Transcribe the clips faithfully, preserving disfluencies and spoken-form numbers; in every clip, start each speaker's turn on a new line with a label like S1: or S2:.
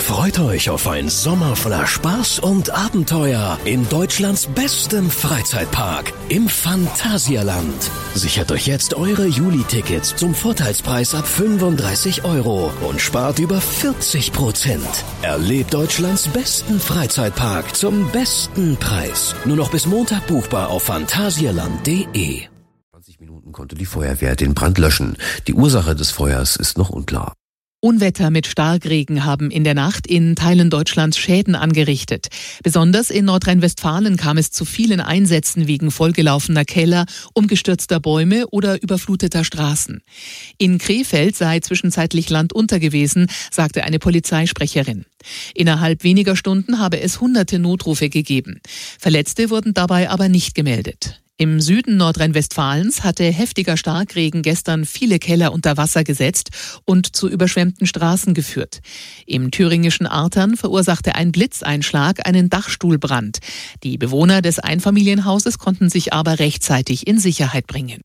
S1: Freut euch auf ein Sommer voller Spaß und Abenteuer in Deutschlands bestem Freizeitpark im Phantasialand. Sichert euch jetzt eure Juli-Tickets zum Vorteilspreis ab fünfunddreißig Euro und spart über vierzig Prozent. Erlebt Deutschlands besten Freizeitpark zum besten Preis. Nur noch bis Montag buchbar auf phantasialand punkt de.
S2: zwanzig Minuten konnte die Feuerwehr den Brand löschen. Die Ursache des Feuers ist noch unklar.
S3: Unwetter mit Starkregen haben in der Nacht in Teilen Deutschlands Schäden angerichtet. Besonders in Nordrhein-Westfalen kam es zu vielen Einsätzen wegen vollgelaufener Keller, umgestürzter Bäume oder überfluteter Straßen. In Krefeld sei zwischenzeitlich Land unter gewesen, sagte eine Polizeisprecherin. Innerhalb weniger Stunden habe es hunderte Notrufe gegeben. Verletzte wurden dabei aber nicht gemeldet. Im Süden Nordrhein-Westfalens hatte heftiger Starkregen gestern viele Keller unter Wasser gesetzt und zu überschwemmten Straßen geführt. Im thüringischen Artern verursachte ein Blitzeinschlag einen Dachstuhlbrand. Die Bewohner des Einfamilienhauses konnten sich aber rechtzeitig in Sicherheit bringen.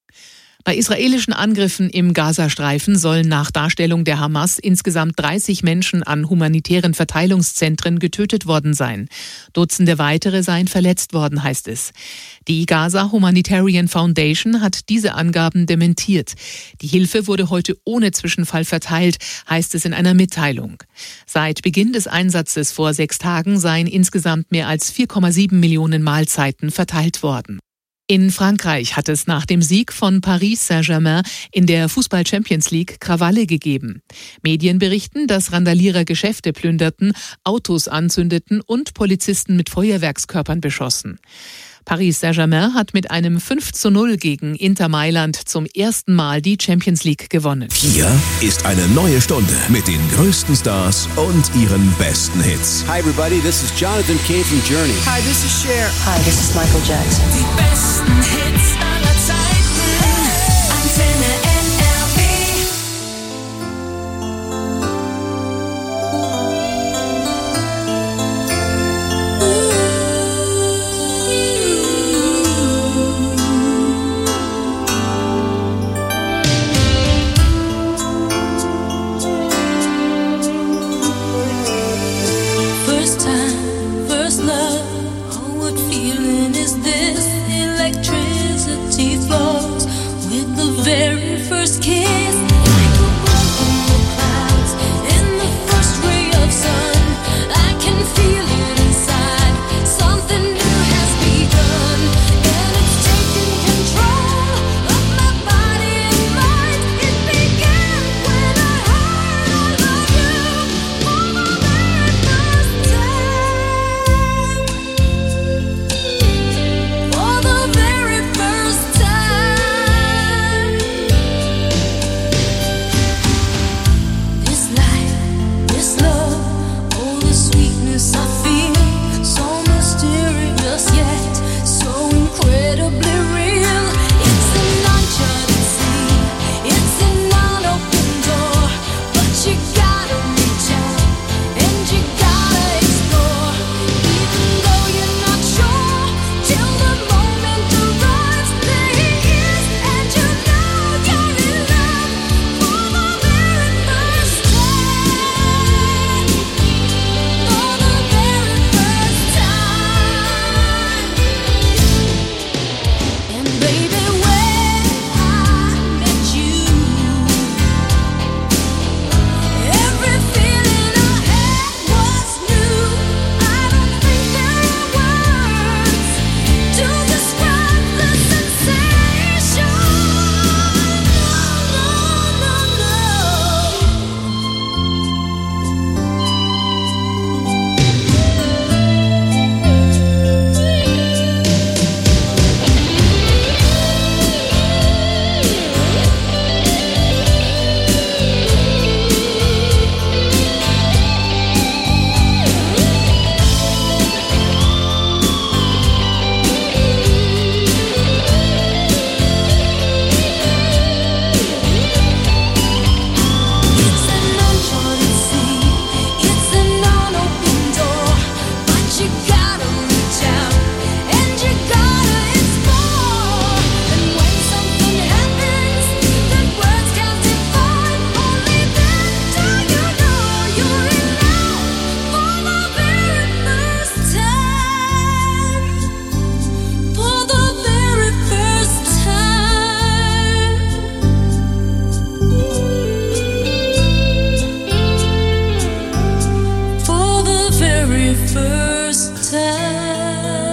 S3: Bei israelischen Angriffen im Gazastreifen sollen nach Darstellung der Hamas insgesamt dreißig Menschen an humanitären Verteilungszentren getötet worden sein. Dutzende weitere seien verletzt worden, heißt es. Die Gaza Humanitarian Foundation hat diese Angaben dementiert. Die Hilfe wurde heute ohne Zwischenfall verteilt, heißt es in einer Mitteilung. Seit Beginn des Einsatzes vor sechs Tagen seien insgesamt mehr als vier Komma sieben Millionen Mahlzeiten verteilt worden. In Frankreich hat es nach dem Sieg von Paris Saint-Germain in der Fußball-Champions League Krawalle gegeben. Medien berichten, dass Randalierer Geschäfte plünderten, Autos anzündeten und Polizisten mit Feuerwerkskörpern beschossen. Paris Saint-Germain hat mit einem fünf zu null gegen Inter Mailand zum ersten Mal die Champions League gewonnen.
S4: Hier ist eine neue Stunde mit den größten Stars und ihren besten Hits.
S5: Hi everybody, this is Jonathan Cain from Journey.
S6: Hi, this is Cher.
S7: Hi, this is Michael Jackson.
S8: Die besten Hits aller Zeiten. Antenne N R W. First time, first love. Oh, what feeling is this? Electricity. very first time.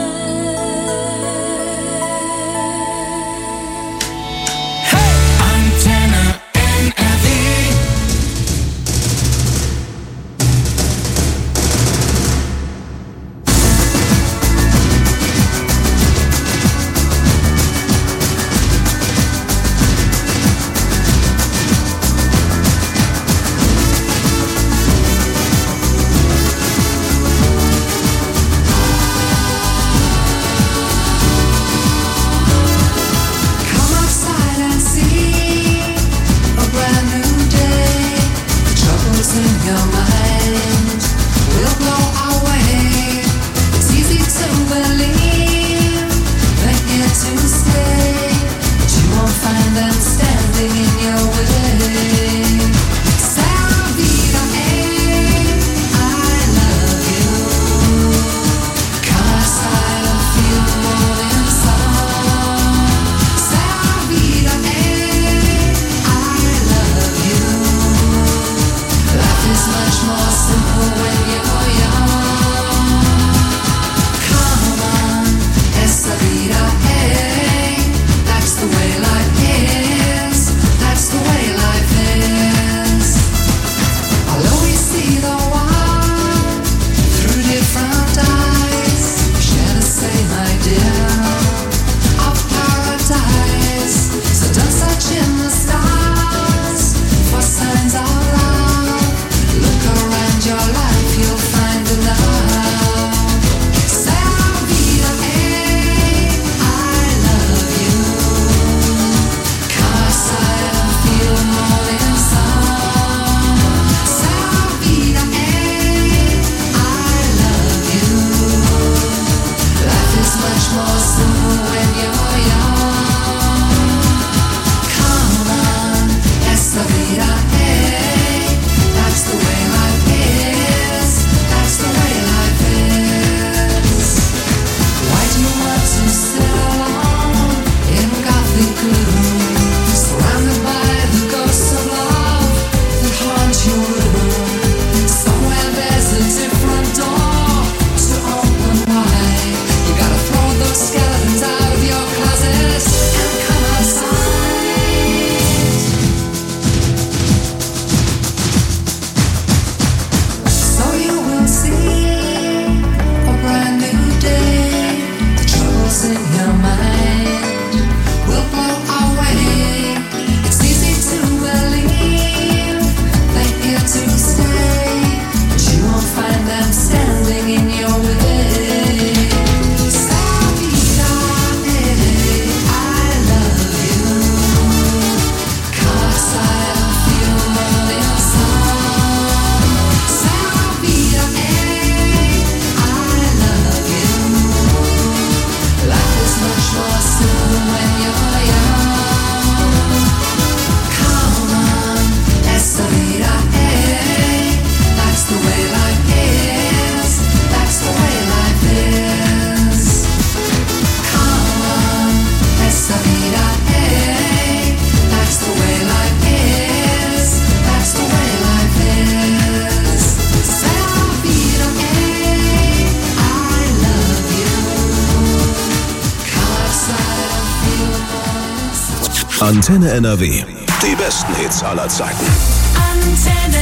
S4: Antenne N R W. Die besten Hits aller Zeiten.
S8: Antenne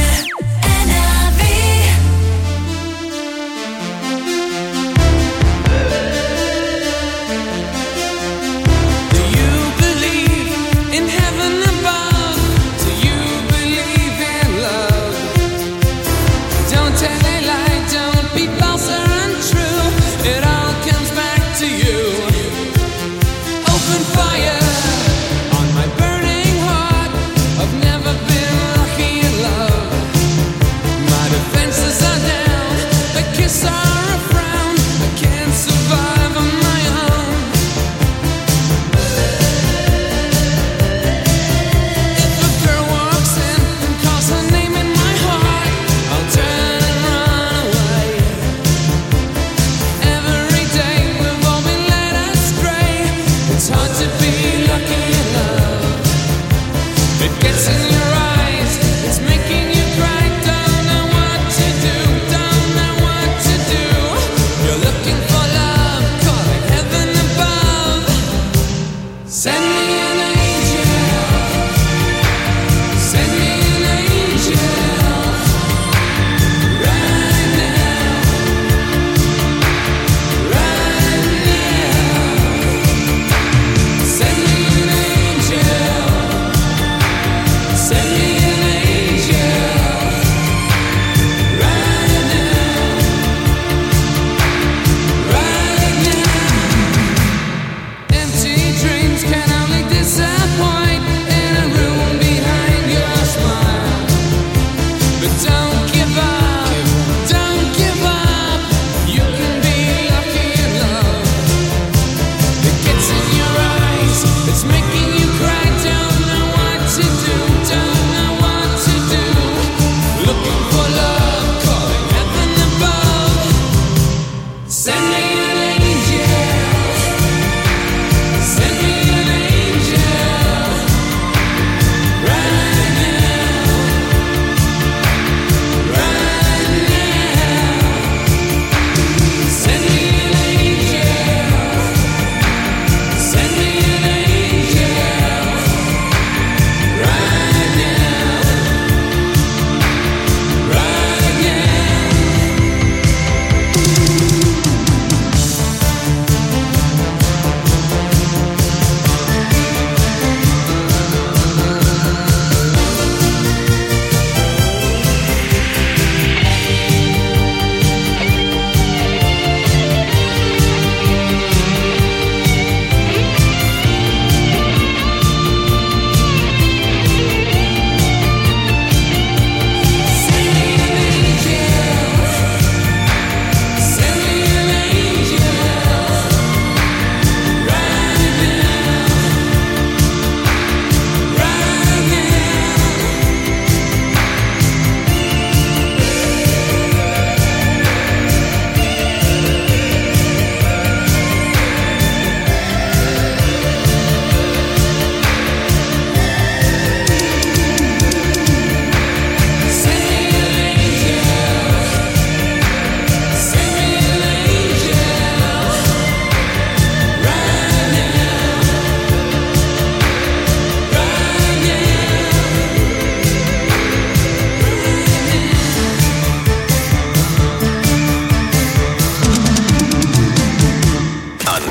S8: N R W.
S6: Do you believe in heaven above? Do you believe in love? Don't tell a lie, don't be false or untrue. It all comes back to you. Open fire. My burning heart, I've never been lucky in love.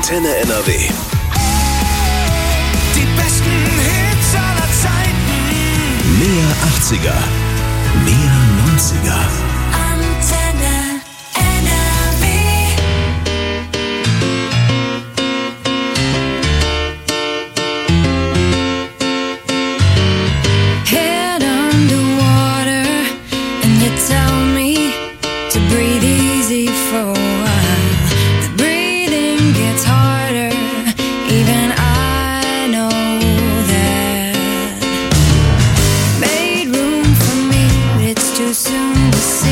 S1: Antenne N R W.
S7: Die besten Hits aller Zeiten.
S4: Mehr achtziger, mehr neunziger.
S8: Antenne N R W. Head underwater and you tell me to breathe easy for a while. The breathing gets harder, even I know that. Made room for me, but it's too soon to say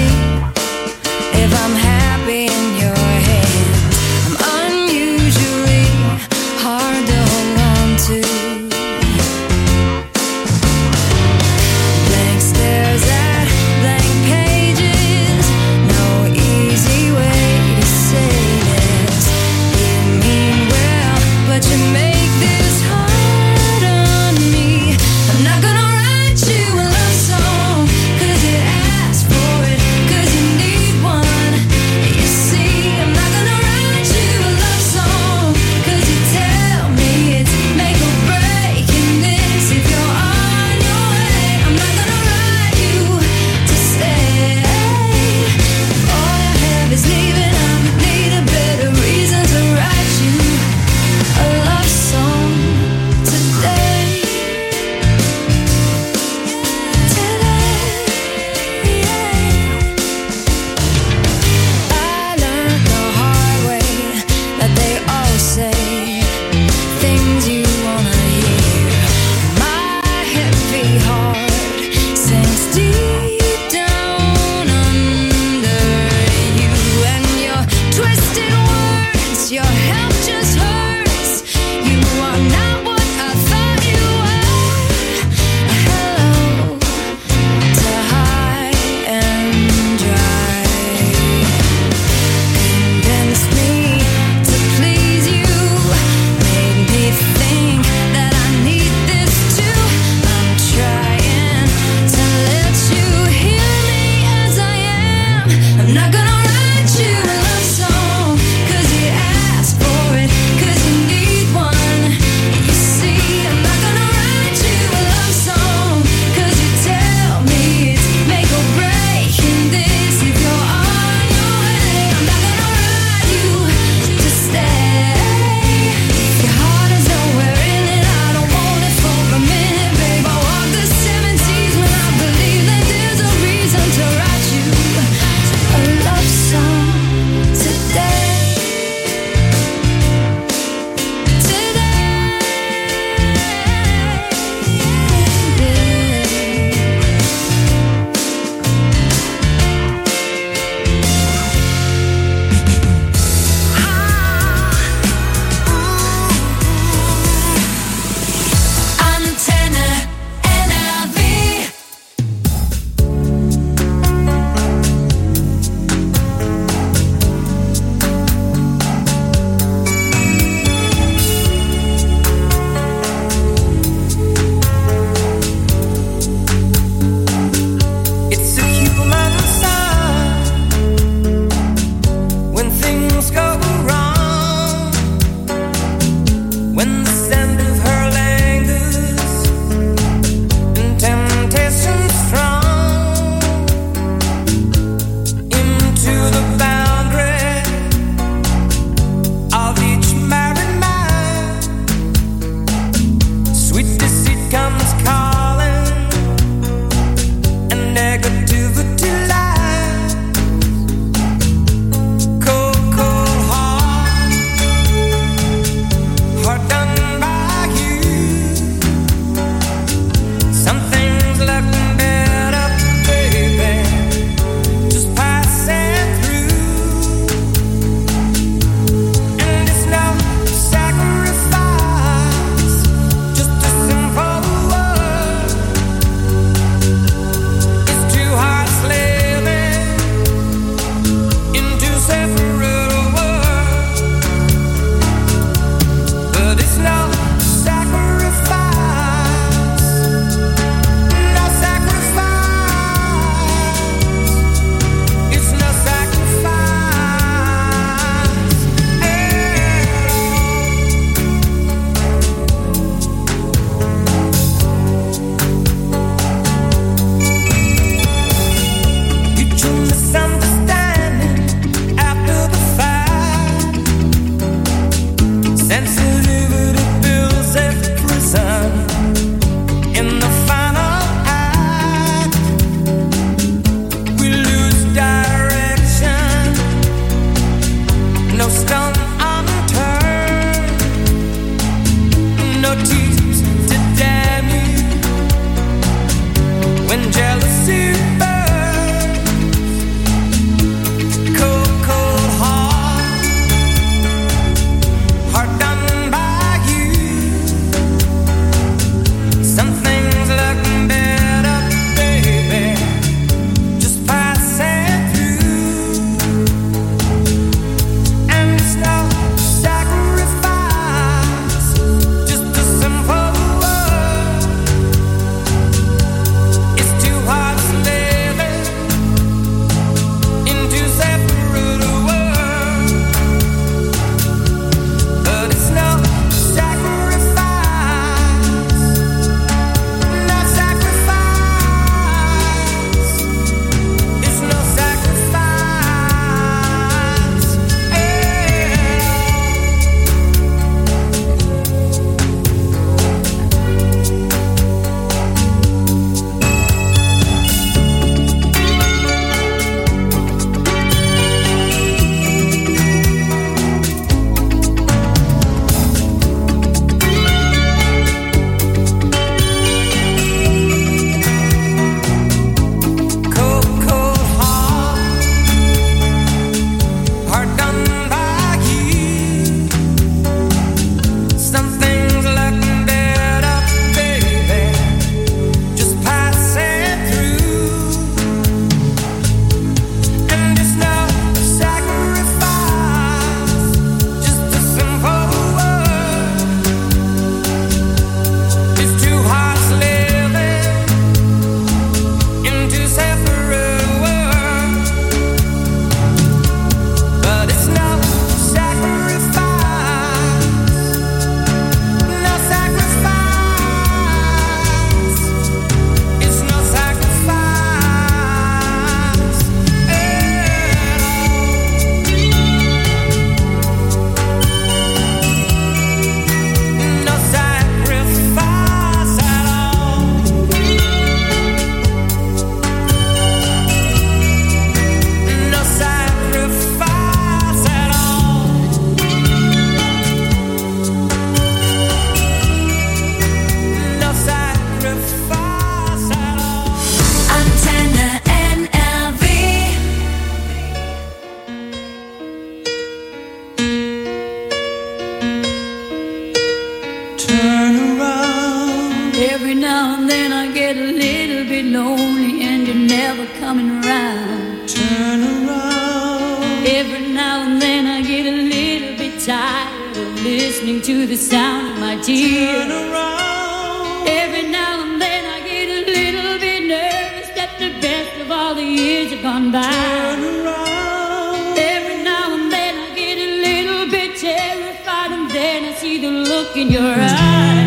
S9: now and then I get a little bit tired of listening to the sound of my tears. Turn around. Every now and then I get a little bit nervous that the best of all the years have gone by. Turn around. Every now and then I get a little bit terrified, and then I see the look in your eyes.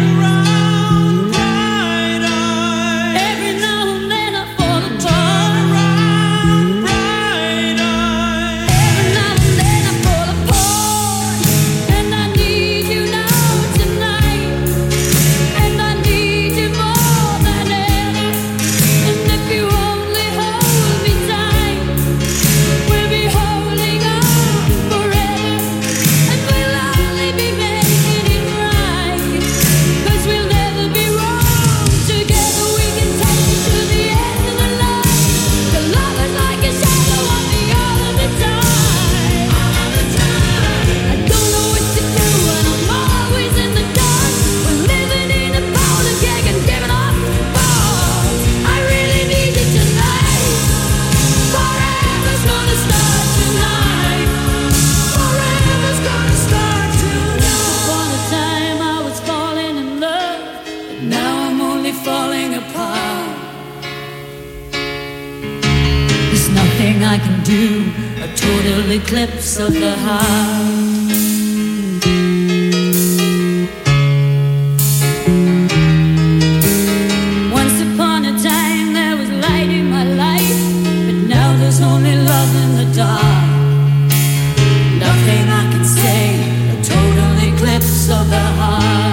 S9: I can do a total eclipse of the heart. Once upon a time there was light in my life, but now there's only love in the dark. Nothing I can say, a total eclipse of the heart.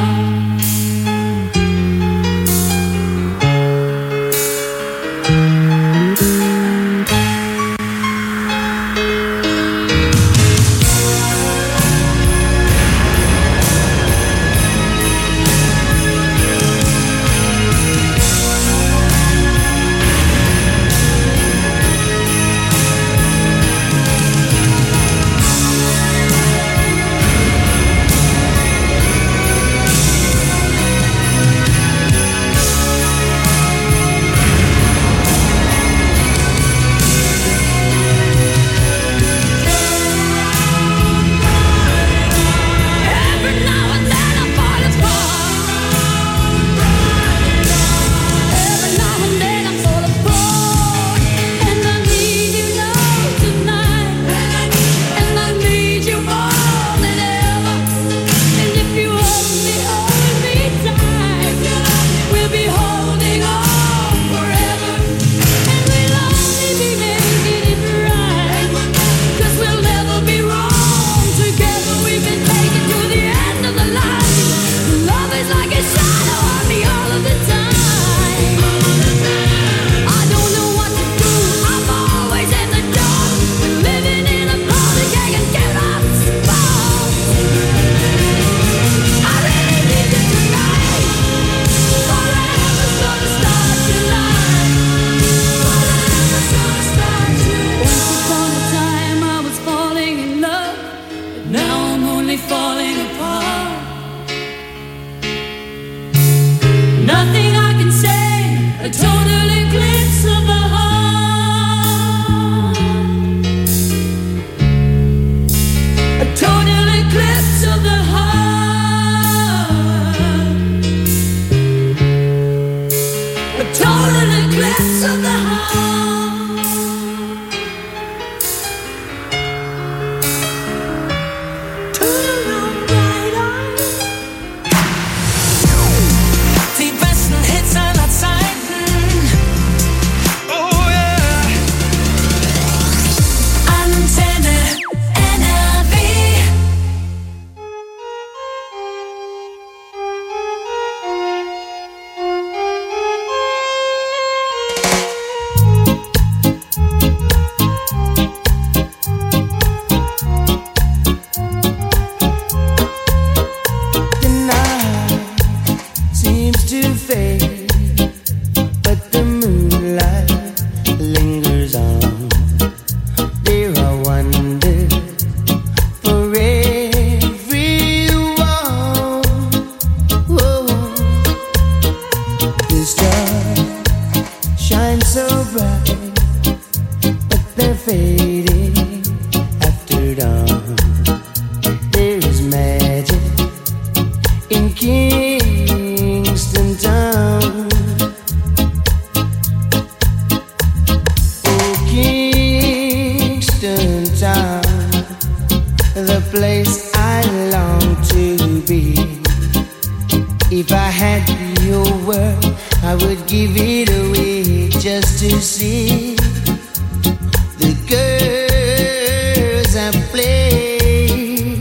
S10: town, the place I long to be. If I had your word, I would give it away just to see the girls I play.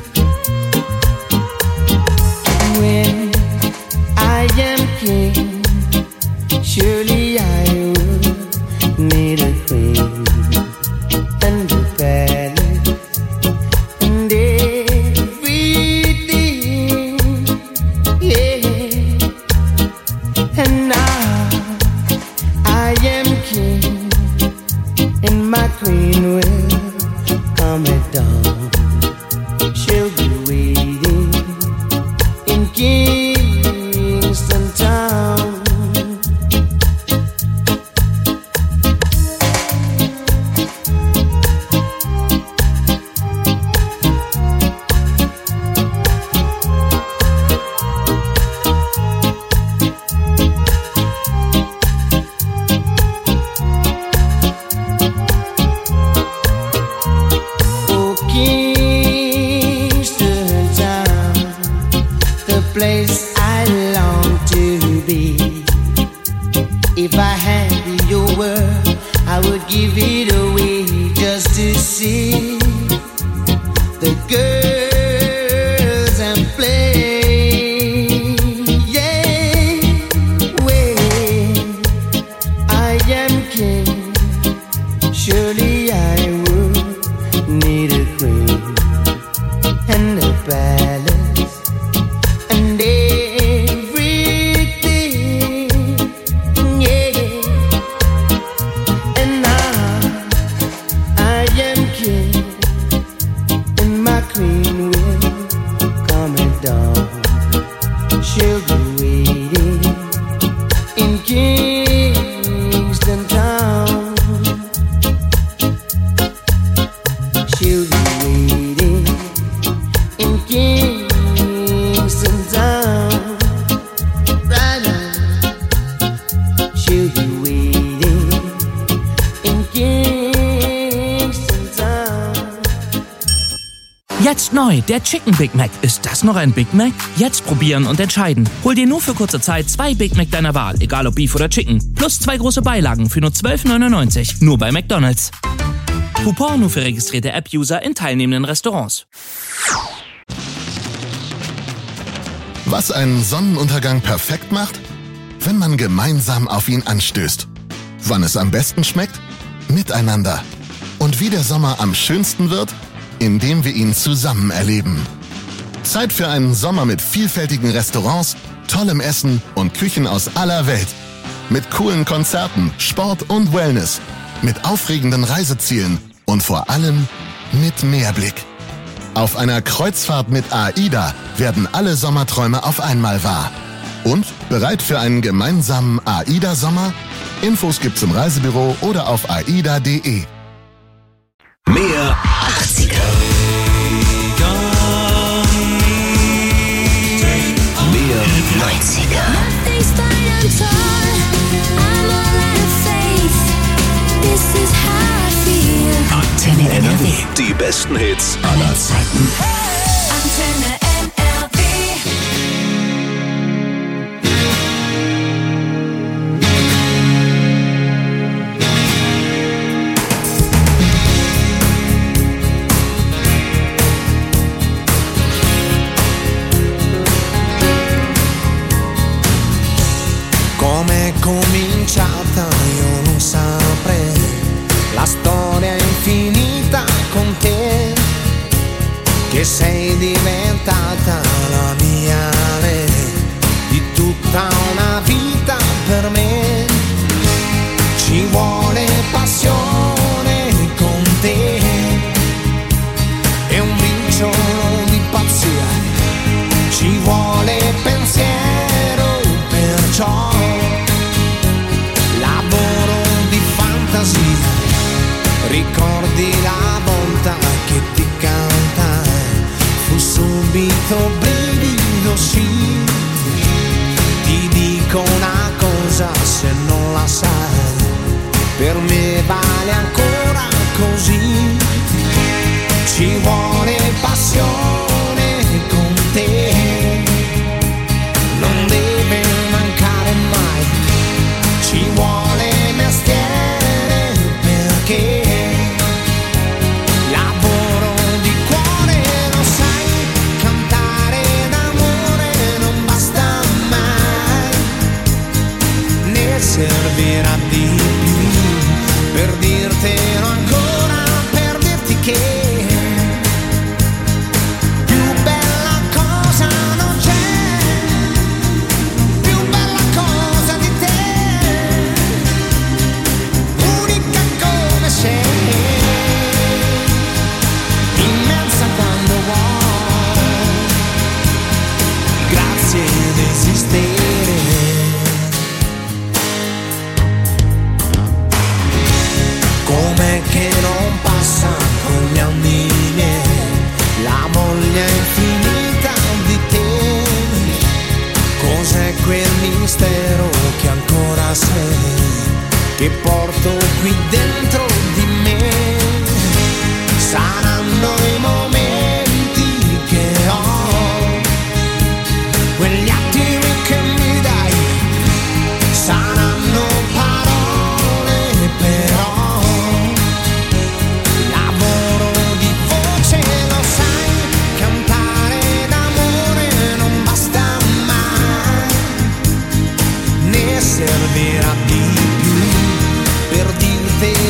S10: When I am king, surely I would need a queen and a palace and everything, yeah. And now I am king, and my queen will come at dawn. She'll be waiting in Kingston Town. Oh, Kingston Town, the place I long to be. If I had your word, I would give it away just to see the girls and play. Yeah, when I am king, surely I would need a queen and a palace and everything, yeah. And now I am king, and my queen will come at dawn. She'll be waiting in Kingston Town. She'll be waiting in Kingston Town. Right now, she'll be waiting in Kingston Town.
S11: Jetzt neu, der Chicken Big Mac. Ist das noch ein Big Mac? Jetzt probieren und entscheiden. Hol dir nur für kurze Zeit zwei Big Mac deiner Wahl, egal ob Beef oder Chicken. Plus zwei große Beilagen für nur zwölf neunundneunzig. Nur bei McDonald's. Coupon nur für registrierte App-User in teilnehmenden Restaurants.
S12: Was einen Sonnenuntergang perfekt macht? Wenn man gemeinsam auf ihn anstößt. Wann es am besten schmeckt? Miteinander. Und wie der Sommer am schönsten wird? Indem wir ihn zusammen erleben. Zeit für einen Sommer mit vielfältigen Restaurants, tollem Essen und Küchen aus aller Welt. Mit coolen Konzerten, Sport und Wellness. Mit aufregenden Reisezielen und vor allem mit Meerblick. Auf einer Kreuzfahrt mit AIDA werden alle Sommerträume auf einmal wahr. Und bereit für einen gemeinsamen AIDA-Sommer? Infos gibt's im Reisebüro oder auf aida punkt de.
S4: Mehr achtziger. Mehr neunziger. Antenne N R W. Die besten Hits aller Zeiten.
S8: Antenne N R W.
S10: Com'è cominciata io non saprei, la storia è infinita con te, che sei diventata la mia re, di tutta una vita per me. Ci vuole passione con te e un briciolo di pazzia, ci vuole pensiero, perciò lavoro di fantasia. Ricordi la volta che ti cantai, fu subito brivido, sì. Ti dico una cosa, se non la sai, per me vale ancora così. che porto qui dentro di me. Saranno i momenti che ho, quegli attimi che mi dai, saranno parole però, lavoro di voce, lo sai, cantare d'amore non basta mai, ne servirà di più per dirti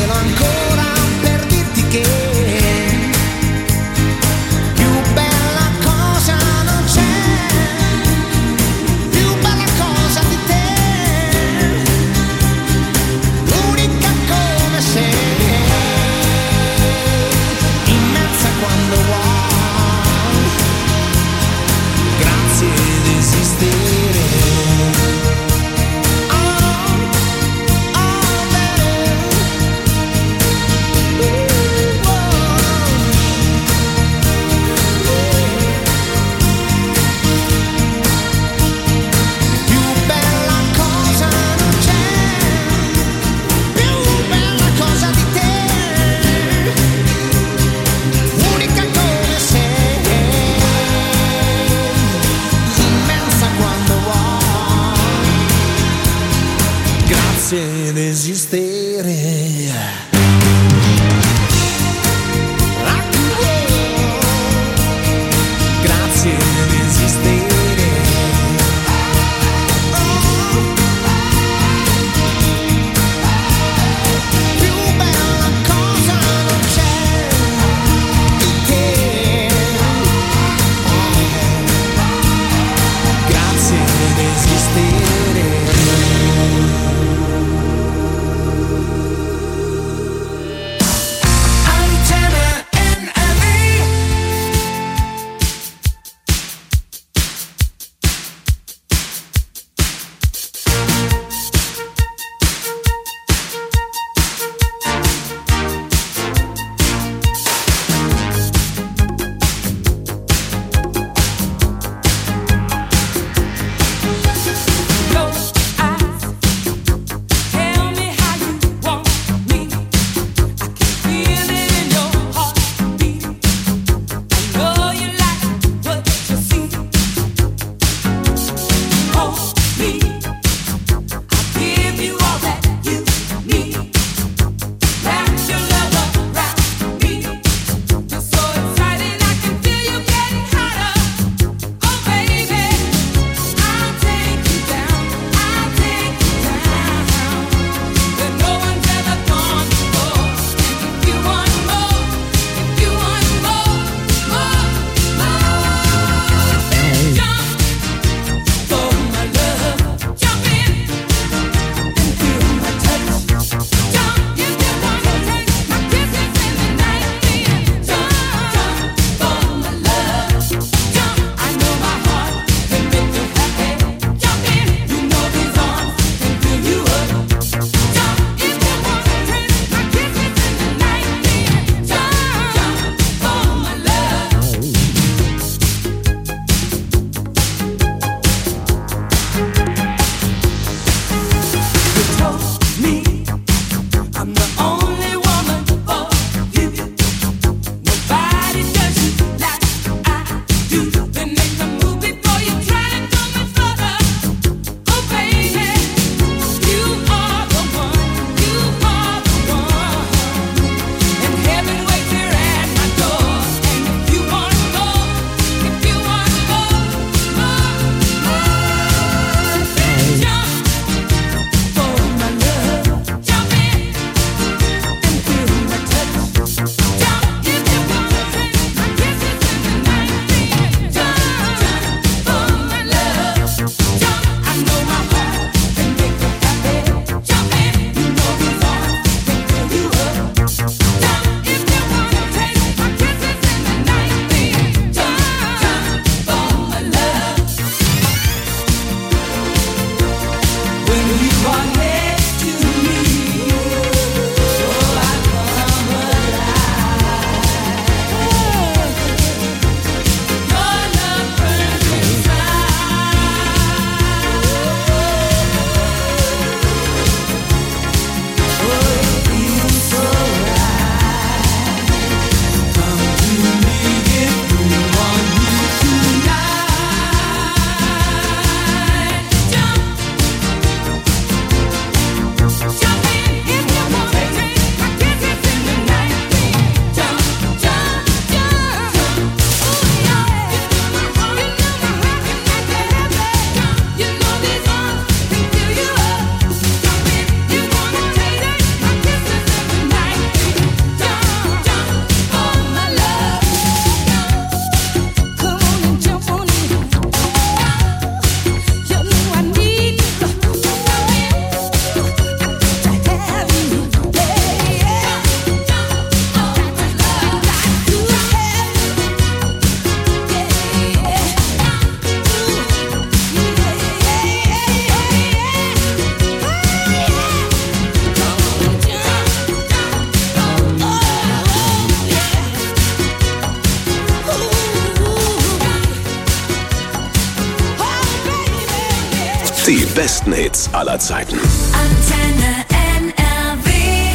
S4: besten Hits aller Zeiten.
S8: Antenne N R W.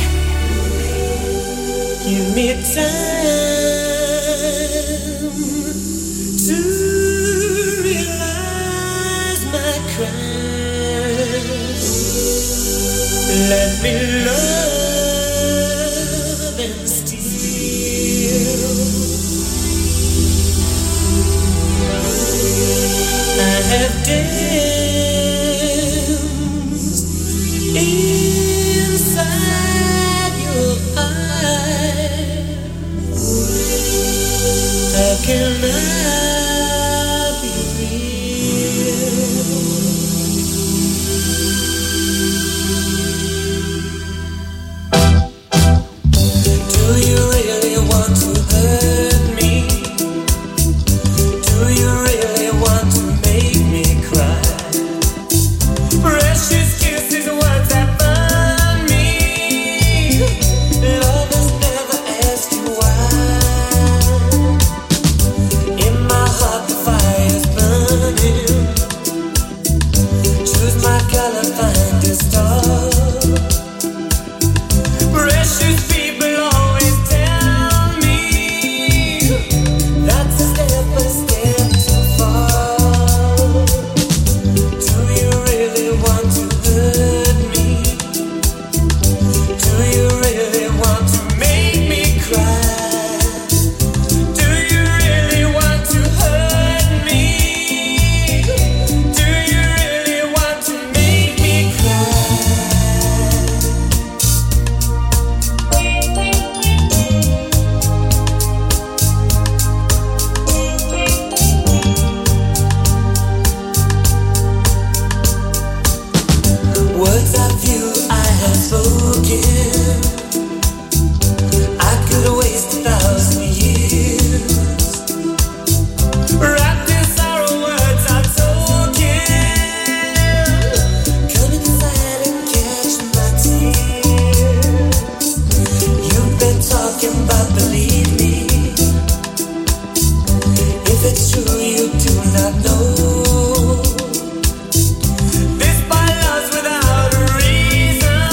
S7: Give me time to realize my crime. Let me love and steal. I have danced inside your eyes. How can I be real? Do you really want to hurt me? Do you really want to make me cry? Precious kisses, words that burn me. Lovers never ask you why. In my heart the fire's burning. Choose my color, find a star. Precious people always tell me that's a step by step too far. Do you really want to hurt me? Do you really want to make me cry? Do you really want to hurt me? Do you really want to make me cry? Words of you I have spoken, I could waste a thousand years. Wrapped in sorrow, words are token. Come inside and catch my tears. You've been talking but believe me. If it's true you do not know. This by love's without a reason.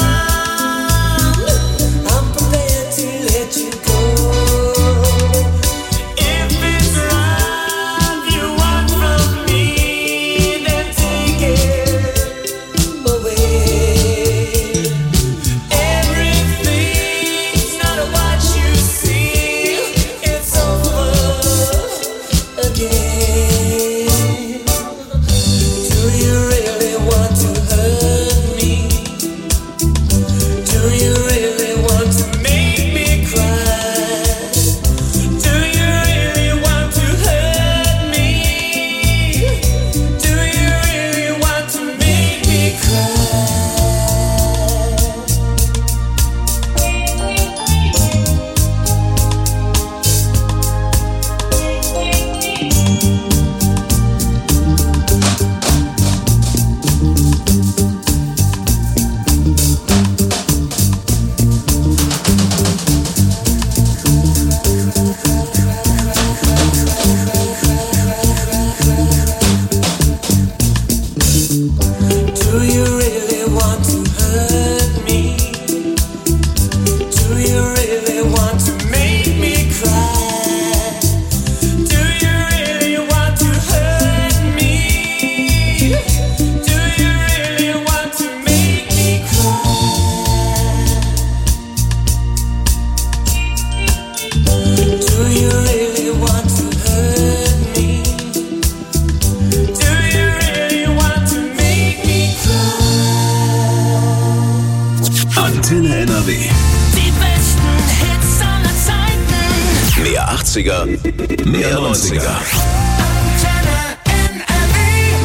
S7: I'm prepared to let you go. If it's love you want from me, then take it away. Everything's not what you see. It's over again. Do you really want to hurt me? Do you really want to make me cry? Do you really want to hurt me? Do you really want to make me cry? Do you really want to hurt me? Do you really want to make me cry? Do you really want to hurt me? Do you really want to make me cry? Do you really want to hurt me? Do you really want to make me cry?
S4: Antenne N R W.
S7: Die besten Hits aller Zeiten.
S4: Mehr achtziger, mehr neunziger.
S7: Antenne N R W.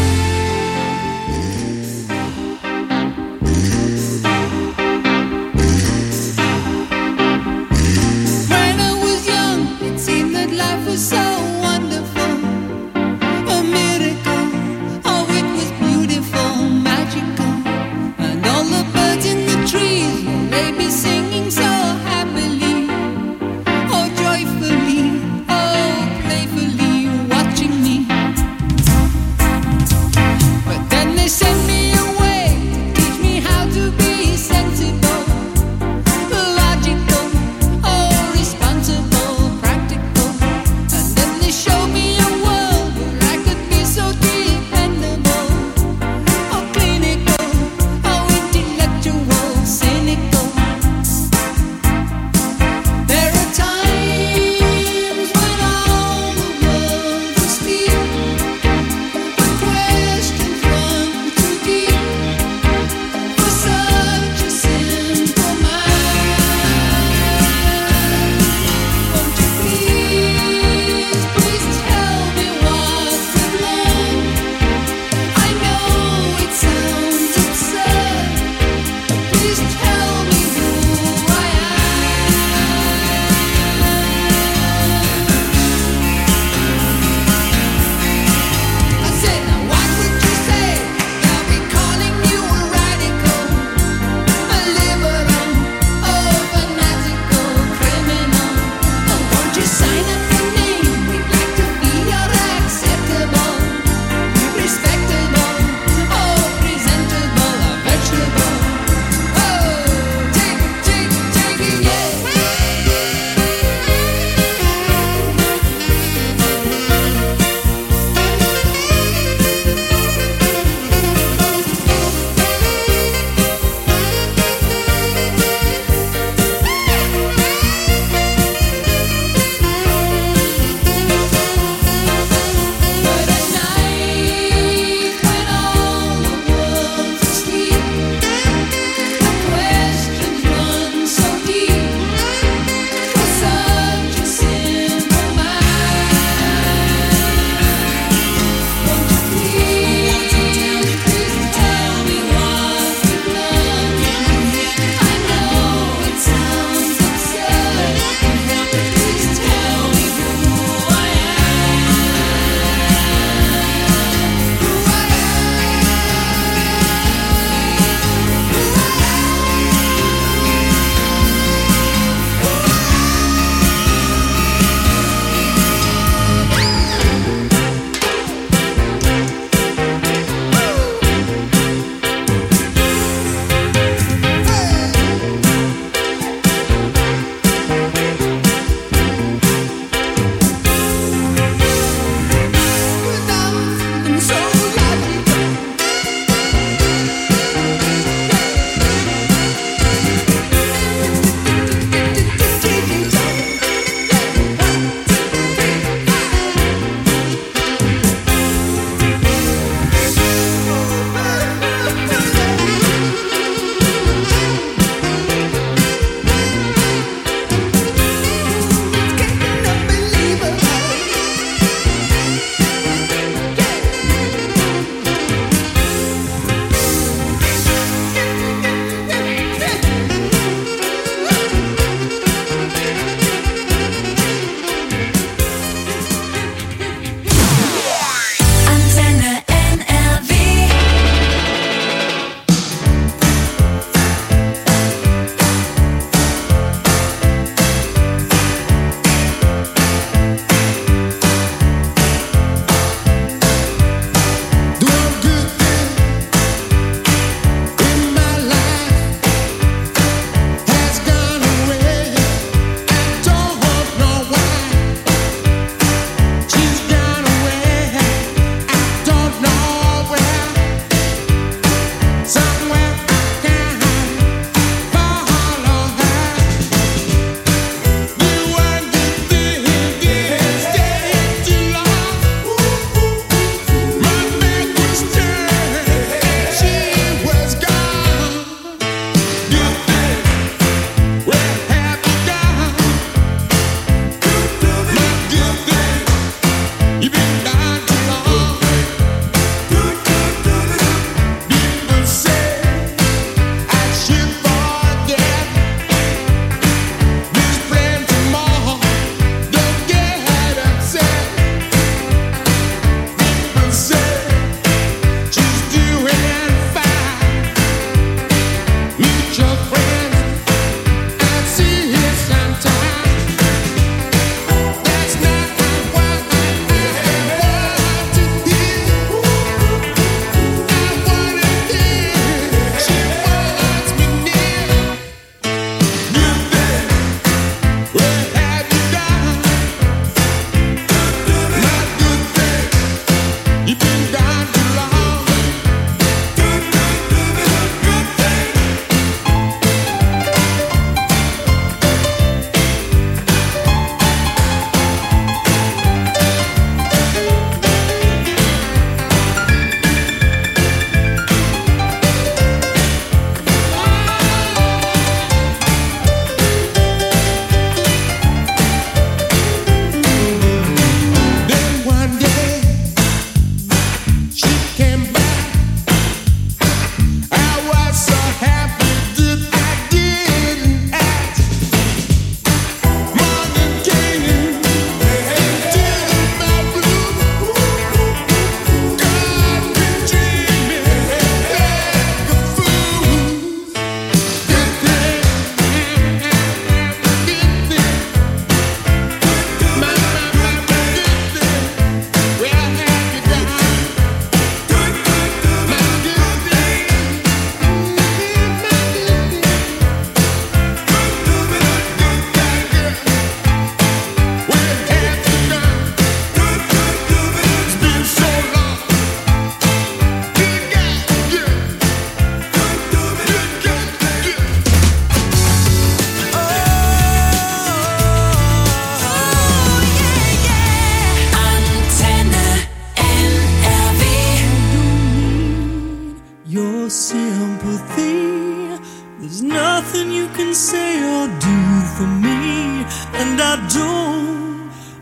S6: When I was young, it seemed that life was so wonderful, a miracle. Oh, it was beautiful, magical, and all the birds in the trees they be singing so happily, oh joyfully, oh playfully, watching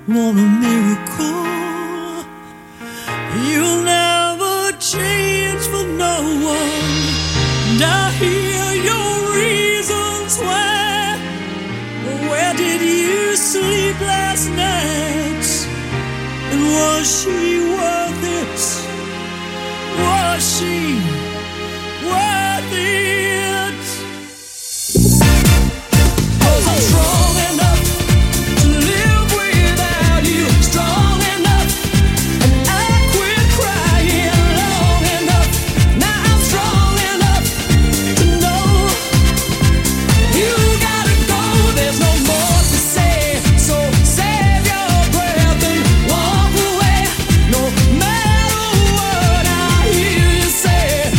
S13: want a miracle. You'll never change for no one. And I hear your reasons why. Where did you sleep last night? And was she worth it? Was she worth it? 'Cause I'm strong enough to live without you. Strong enough, and I quit crying long enough. Now I'm strong enough to know you gotta go. There's no more to say, so save your breath and walk away. No matter what I hear you say.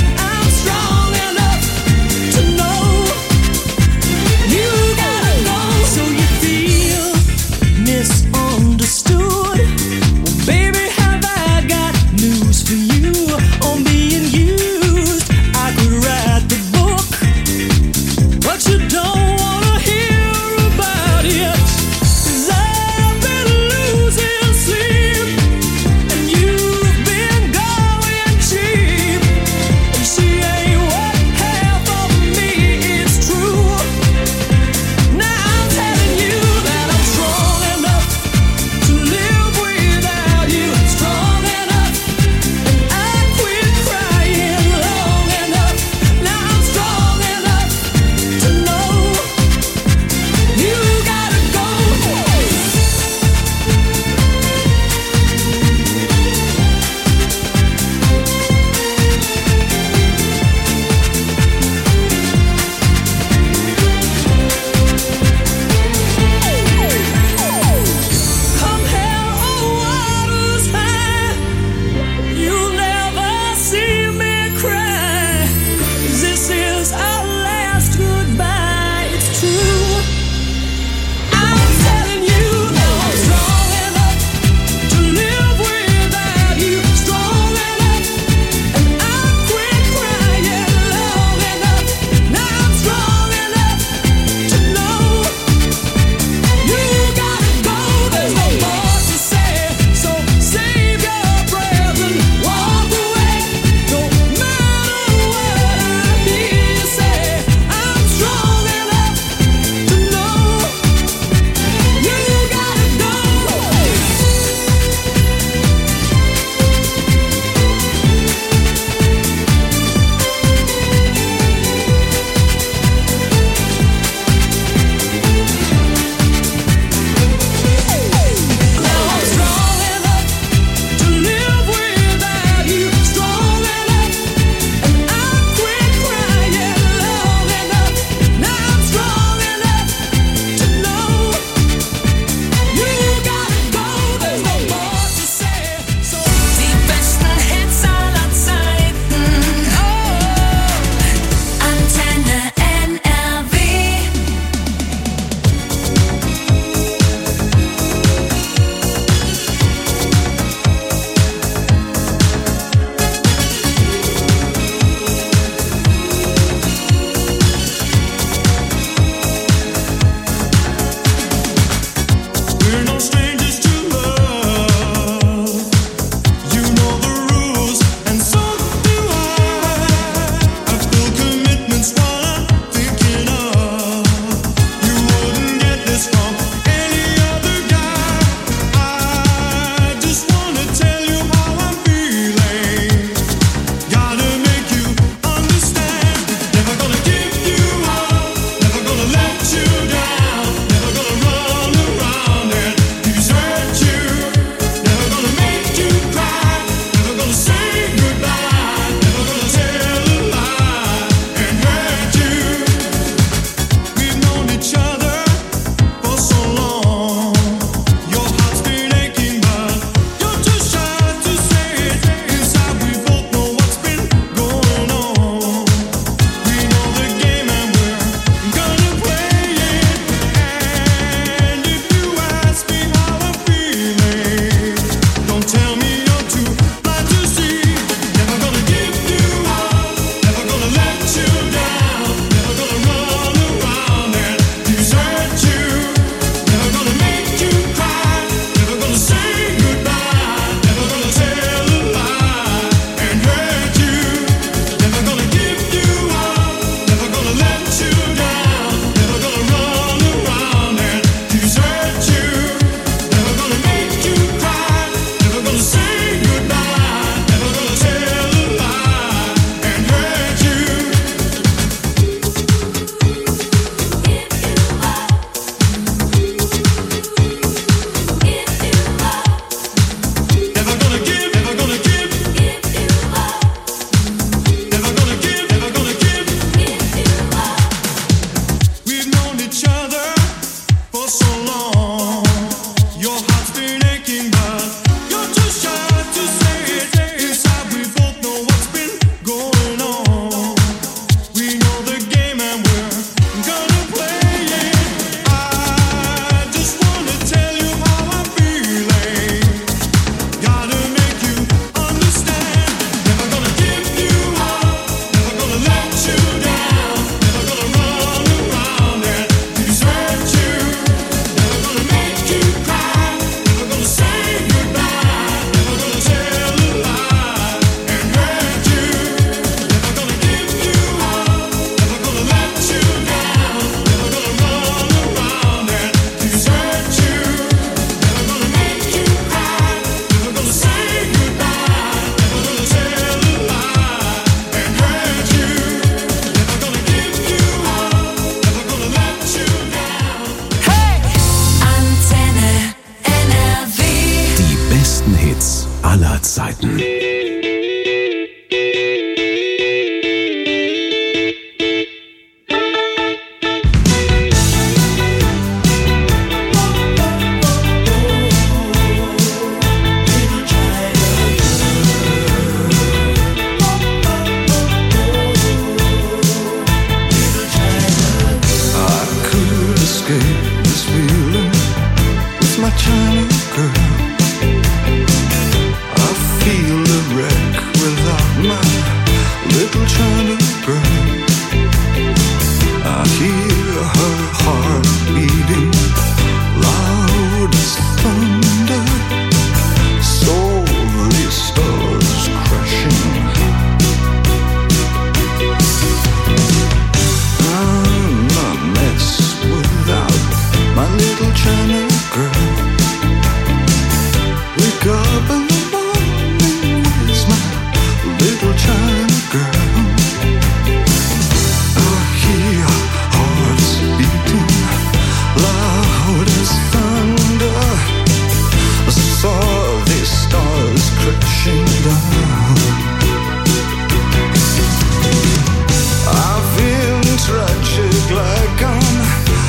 S4: aller Zeiten.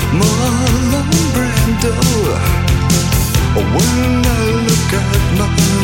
S14: When I look at my